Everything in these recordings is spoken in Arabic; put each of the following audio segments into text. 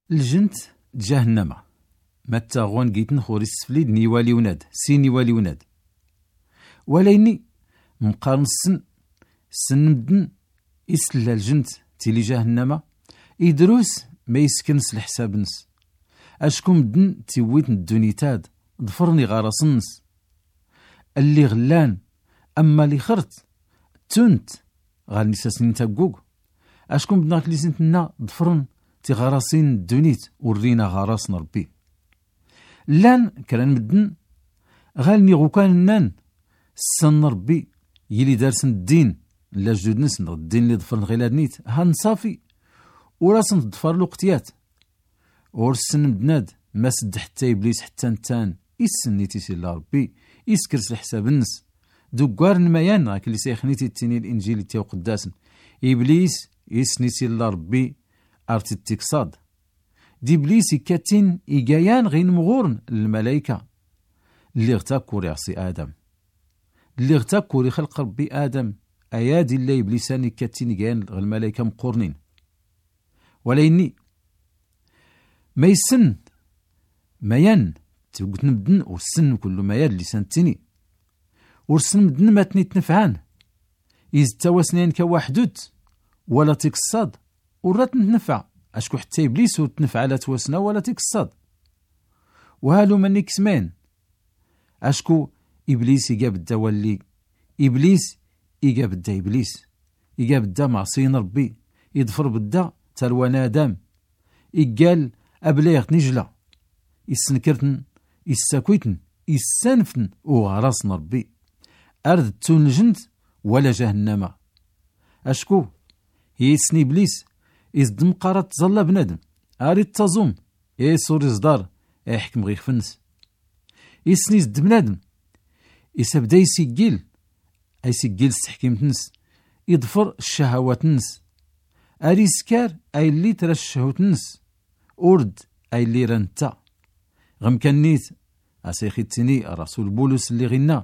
الجنت جهنم ما تاغون جيتن خوريس سفليد نيوالي وناد سيني والي وناد وليني مقارن السن مدن إسلا الجنت تيلي جهنم إدروس ما يسكنس الحساب نس أشكو مدن تيويت الدونيتاد ضفرني غارس نس اللي غلان أما اللي خرت تونت غالني ساسنين تاقوق أشكو مدن اللي سنتنا ضفرن تي غراسين الدونيت ورينا غراس ربي لان كران مدن غالني غوكان نان السن ربي يلي دارسن الدين لا جدود نسن الدين اللي ضفرن غير نيت هان صافي وراسن تضفر لوقتيات ورسن مدناد ما سد حتى إبليس حتى نتان إسنيتي سي الله ربي إسكرس الحساب النس دوكوار الميان راك اللي سيخنيتي التيني الإنجيل تيو قداسن إبليس إسنيتي الله ربي أرتي التكصاد دي بليس كاتين إيجايان غين مغورن الملايكة اللي اغتاكور يعصي آدم اللي اغتاكور يخلق ربي آدم أيادي اللي إبليساني كاتين إيجايان غير الملايكة مقورنين وليني ما يسن ميان تبقت نبدن والسن كله ميان اللي سنتيني ورسن مدن ما تنفعان إذ تواسنين كواحدوت ولا تكصاد ورات نتنفع أشكو حتى إبليس وتنفع لا توسنا ولا تكصاد وهالو من كسمان أشكو إبليس يجاب الدا واللي إبليس يجاب الدا إبليس يجاب الدا معصين ربي يضفر بالدا تلوى نادم يقال أبليغ نجلة يسنكرتن يساكويتن يسانفتن وغراسن ربي أرد تون الجنت ولا جهنم أشكو يسني إبليس إزدم قارات تظل بنادم أريد تظوم يسور إصدار يحكم غير فنس يسني زد بنادم يسبدا يسجل التحكيم تنس يضفر الشهوات تنس أري سكار أي اللي ترى الشهوات تنس أورد أي اللي رنتا غم كنيت أسيخي التني الرسول بولس اللي غنا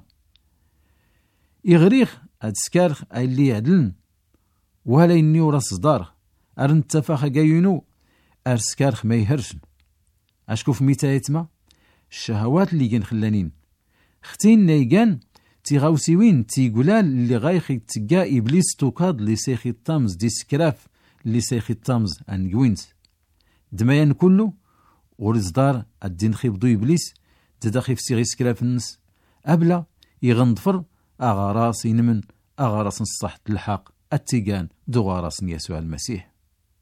يغريخ هاد سكار أي اللي يعدلن ولا إني وراس صدار أرن تفاخ جايونو أرسكارخ ما يهرشن أشكو في ميتا يتما الشهوات اللي جن خلانين ختين نيجان تيغاوسيوين تيقولال اللي غايخي تجا إبليس توكاد اللي سيخي الطامز دي سكراف اللي سيخي الطامز أنجوينت دميان كله ورزدار الدين خيبضو إبليس تدخي في سيغي سكراف النس أبلا يغنضفر أغاراس ينمن أغاراس الصح الحق التيجان دو غاراس يسوع المسيح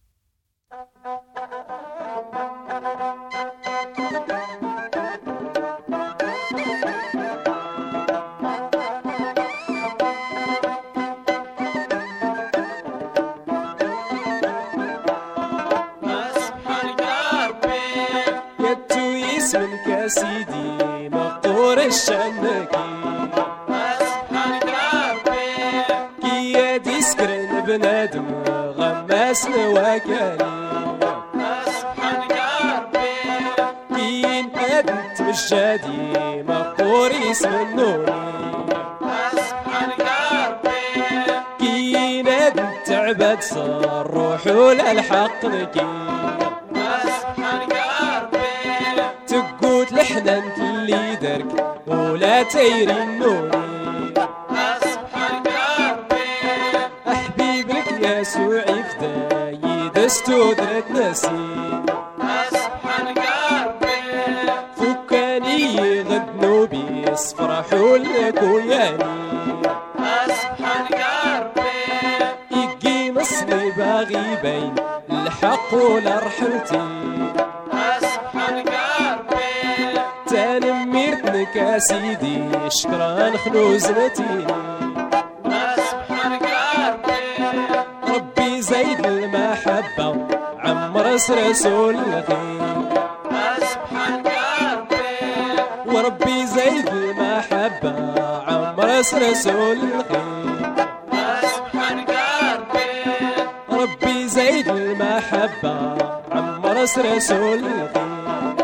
سيدي مقطور الشنكي سبحانك يا ربي كي يدي سكرن بنادم غماس نواكالي سبحانك يا ربي كي نقدت مشادي مقطور اسم النوني سبحانك يا ربي كي ندت عباد صار روحو للحق نكي لحننت اللي درك ولا تيري النوني سبحانك يا ربي أحبيب لك يسوع يفدا يدستو درت نسي سبحانك يا ربي فكاني غدنو بيس فرحوا لك وياني سبحانك يا ربي يجي نصني باغي بين الحق والرحمتي يا سيدي شكرا خنوزنتي سبحانك يا ربي ربي زيد المحبة عمر رسول الخير سبحانك يا ربي وربي زيد المحبة عمر رسول الخير سبحانك يا ربي ربي زيد المحبة عمر رسول الخير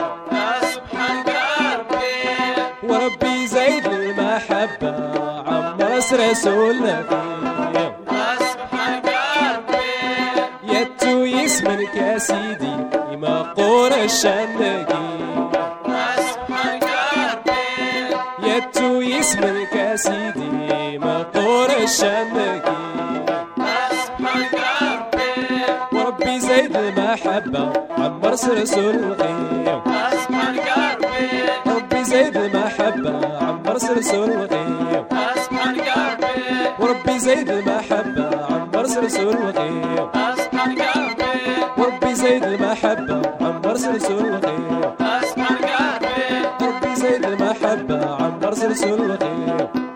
وربي زيد المحبة عمر رسولنا فيه سبحانك يا ربي يتو يسمنك يا سيدي ما قرش النقي سبحانك يا ربي يتو يسمك يا سيدي ما قرش النقي سبحانك يا ربي وربي زيد المحبة عمر سلسل الغيم سبحانك يا ربي ربي زيد المحبة عمر سلسل الغيم سبحانك يا ربي وربي زيد المحبة عمر سلسل الغيم سبحانك يا ربي وربي زيد المحبة عمر سلسل الغيم سبحانك يا ربي ربي زيد المحبة عمر سلسل الغيم